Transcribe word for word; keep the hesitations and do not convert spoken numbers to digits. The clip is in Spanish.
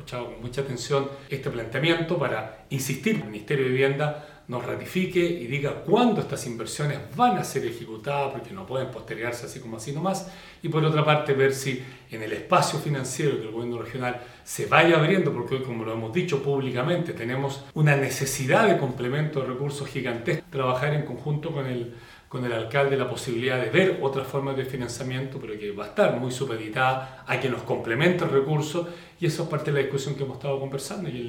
escuchado con mucha atención este planteamiento para insistir que el Ministerio de Vivienda nos ratifique y diga cuándo estas inversiones van a ser ejecutadas, porque no pueden postergarse así como así nomás, y por otra parte ver si en el espacio financiero que el gobierno regional se vaya abriendo, porque hoy, como lo hemos dicho públicamente, tenemos una necesidad de complemento de recursos gigantescos, trabajar en conjunto con el, con el alcalde la posibilidad de ver otras formas de financiamiento, pero que va a estar muy supeditada a que nos complemente el recurso, y eso es parte de la discusión que hemos estado conversando. Y el